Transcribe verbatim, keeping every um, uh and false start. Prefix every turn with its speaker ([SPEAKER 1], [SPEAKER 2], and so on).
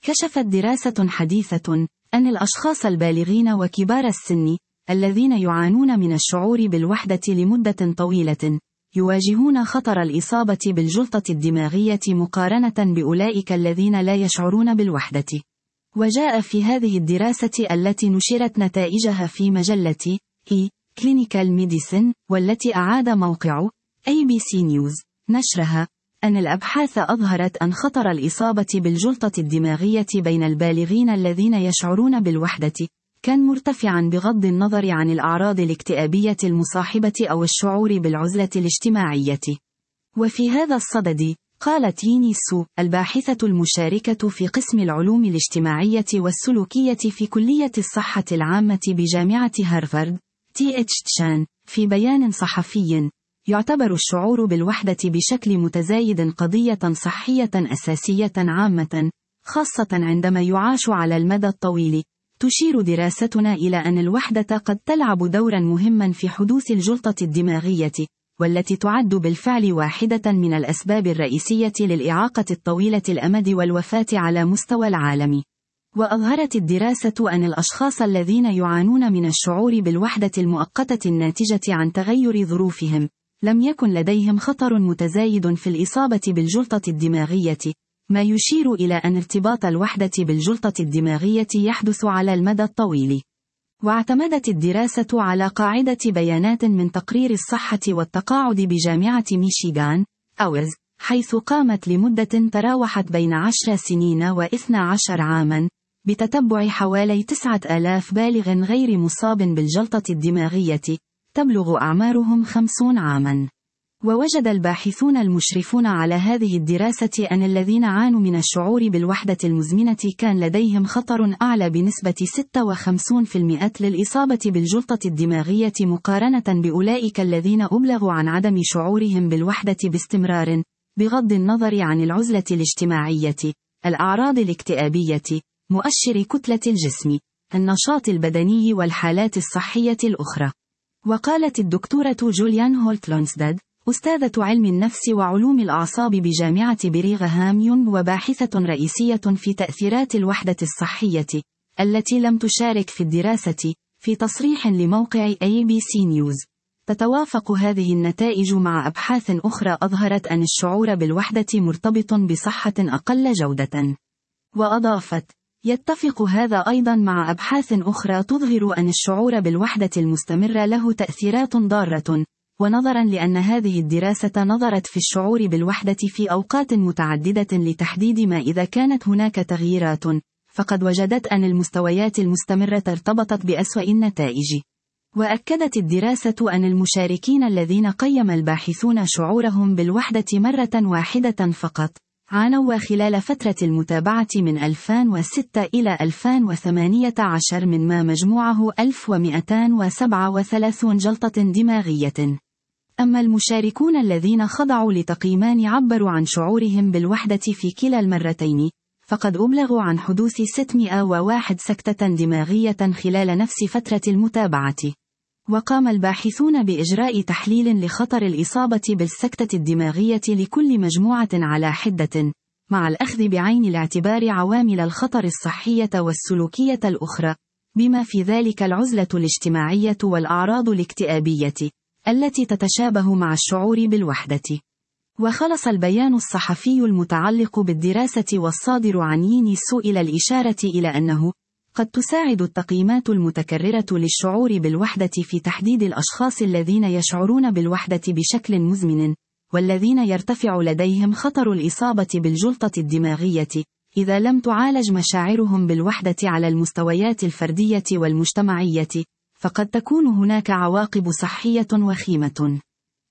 [SPEAKER 1] كشفت دراسة حديثة أن الأشخاص البالغين وكبار السن الذين يعانون من الشعور بالوحدة لمدة طويلة يواجهون خطر الإصابة بالجلطة الدماغية مقارنة بأولئك الذين لا يشعرون بالوحدة. وجاء في هذه الدراسة التي نشرت نتائجها في مجلة E Clinical Medicine والتي أعاد موقع إيه بي سي News نشرها أن الأبحاث أظهرت أن خطر الإصابة بالجلطة الدماغية بين البالغين الذين يشعرون بالوحدة كان مرتفعا بغض النظر عن الأعراض الاكتئابية المصاحبة أو الشعور بالعزلة الاجتماعية. وفي هذا الصدد قالت ييني سو الباحثة المشاركة في قسم العلوم الاجتماعية والسلوكية في كلية الصحة العامة بجامعة هارفارد تي اتش تشان في بيان صحفي: يعتبر الشعور بالوحدة بشكل متزايد قضية صحية أساسية عامة، خاصة عندما يعاش على المدى الطويل. تشير دراستنا إلى أن الوحدة قد تلعب دورا مهما في حدوث الجلطة الدماغية، والتي تعد بالفعل واحدة من الأسباب الرئيسية للإعاقة الطويلة الأمد والوفاة على مستوى العالم. وأظهرت الدراسة أن الأشخاص الذين يعانون من الشعور بالوحدة المؤقتة الناتجة عن تغير ظروفهم لم يكن لديهم خطر متزايد في الإصابة بالجلطة الدماغية، ما يشير إلى أن ارتباط الوحدة بالجلطة الدماغية يحدث على المدى الطويل. واعتمدت الدراسة على قاعدة بيانات من تقرير الصحة والتقاعد بجامعة ميشيغان أوز، حيث قامت لمدة تراوحت بين عشر سنين واثنى عشر عاما بتتبع حوالي تسعة آلاف بالغ غير مصاب بالجلطة الدماغية تبلغ أعمارهم خمسين عاما. ووجد الباحثون المشرفون على هذه الدراسة أن الذين عانوا من الشعور بالوحدة المزمنة كان لديهم خطر أعلى بنسبة ستة وخمسين بالمئة للإصابة بالجلطة الدماغية مقارنة بأولئك الذين أبلغوا عن عدم شعورهم بالوحدة باستمرار، بغض النظر عن العزلة الاجتماعية، الأعراض الاكتئابية، مؤشر كتلة الجسم، النشاط البدني والحالات الصحية الأخرى. وقالت الدكتورة جوليان هولت لونسداد، أستاذة علم النفس وعلوم الأعصاب بجامعة بريغهام يونغ وباحثة رئيسية في تأثيرات الوحدة الصحية، التي لم تشارك في الدراسة، في تصريح لموقع إيه بي سي News: تتوافق هذه النتائج مع أبحاث أخرى أظهرت أن الشعور بالوحدة مرتبط بصحة أقل جودة. وأضافت: يتفق هذا أيضا مع أبحاث أخرى تظهر أن الشعور بالوحدة المستمر له تأثيرات ضارة. ونظرا لأن هذه الدراسة نظرت في الشعور بالوحدة في أوقات متعددة لتحديد ما إذا كانت هناك تغييرات، فقد وجدت أن المستويات المستمرة ارتبطت بأسوأ النتائج. وأكدت الدراسة أن المشاركين الذين قيم الباحثون شعورهم بالوحدة مرة واحدة فقط عانوا خلال فترة المتابعة من ألفين وستة إلى ألفين وثمانية عشر من ما مجموعه ألف ومئتين وسبعة وثلاثين جلطة دماغية. أما المشاركون الذين خضعوا لتقييمان عبروا عن شعورهم بالوحدة في كلا المرتين، فقد أبلغوا عن حدوث ستمائة وواحد سكتة دماغية خلال نفس فترة المتابعة. وقام الباحثون بإجراء تحليل لخطر الإصابة بالسكتة الدماغية لكل مجموعة على حدة، مع الأخذ بعين الاعتبار عوامل الخطر الصحية والسلوكية الأخرى، بما في ذلك العزلة الاجتماعية والأعراض الاكتئابية، التي تتشابه مع الشعور بالوحدة. وخلص البيان الصحفي المتعلق بالدراسة والصادر عن ييني سو إلى الإشارة إلى أنه قد تساعد التقييمات المتكررة للشعور بالوحدة في تحديد الأشخاص الذين يشعرون بالوحدة بشكل مزمن، والذين يرتفع لديهم خطر الإصابة بالجلطة الدماغية، إذا لم تعالج مشاعرهم بالوحدة على المستويات الفردية والمجتمعية، فقد تكون هناك عواقب صحية وخيمة.